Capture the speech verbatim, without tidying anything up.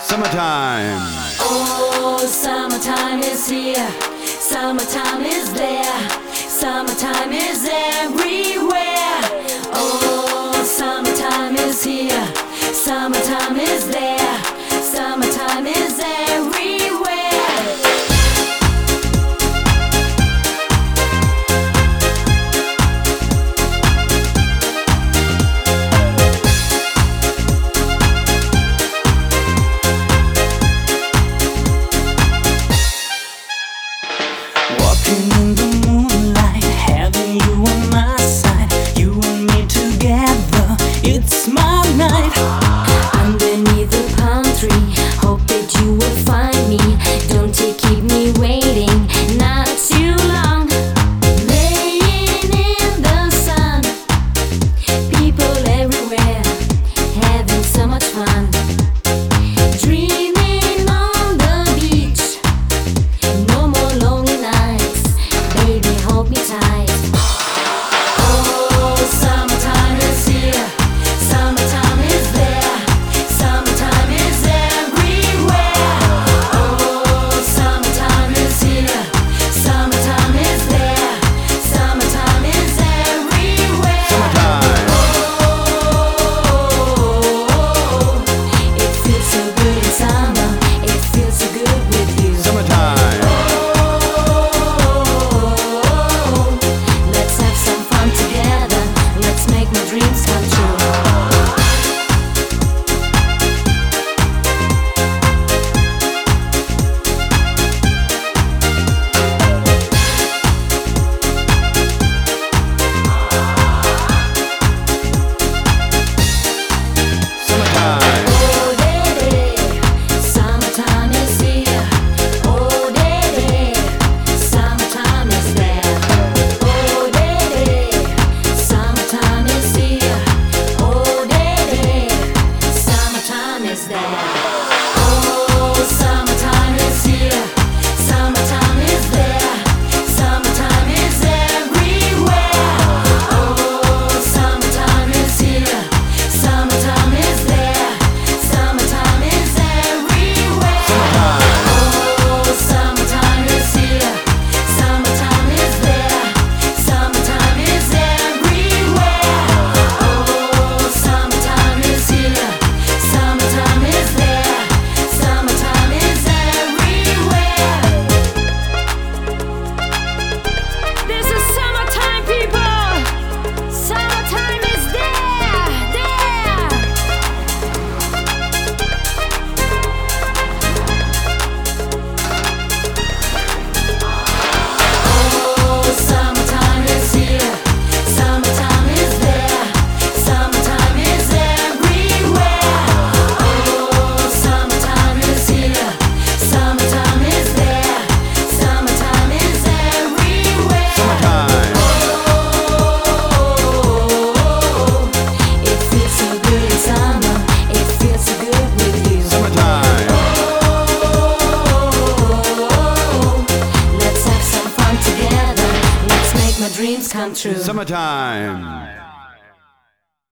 Summertime. Oh, summertime is here. Summertime is there. Summertime is everywhere. Oh, summertime is here. Summertime is there. Summertime is everywhere. Walking in the moonlight, having you on my side, you and me together, it's my night. Underneath the palm tree, hope that you will find me. Don't you keep me waiting, not too long. Laying in the sun, people everywhere, having so much fun. Dreaming on the beach, no more lonely nights. Baby, hold me tight. Oh, summertime is here. Summertime is there. Summertime is everywhere. Oh, summertime is here. Summertime is there. Summertime is everywhere. Summertime. Oh, it feels so good in summer. It feels so good with you. Summertime. Let's have some fun together. Let's make my dreams come true. Summertime. Oh, day, summertime is here. Oh, day, summertime is there. Oh, day, summertime is here. Oh, day, summertime is there. Oh, summertime is here. Summertime is there. Summertime is everywhere. Oh, summertime is here. Summertime is there. Summertime is everywhere. Oh, summertime is here. Summertime is there. Summertime is everywhere. Oh, summertime is here. Summertime is there. Summertime is everywhere. This is summertime, people. Summertime is there, there. Oh, summertime is here. Summertime is there. Summertime is everywhere. Oh, summertime is here. Summertime is there. Summertime is everywhere. Summertime. Oh, it feels so good in summer. It feels so good with you. Summertime. Oh, let's have some fun together. Let's make my dreams come true. Summertime.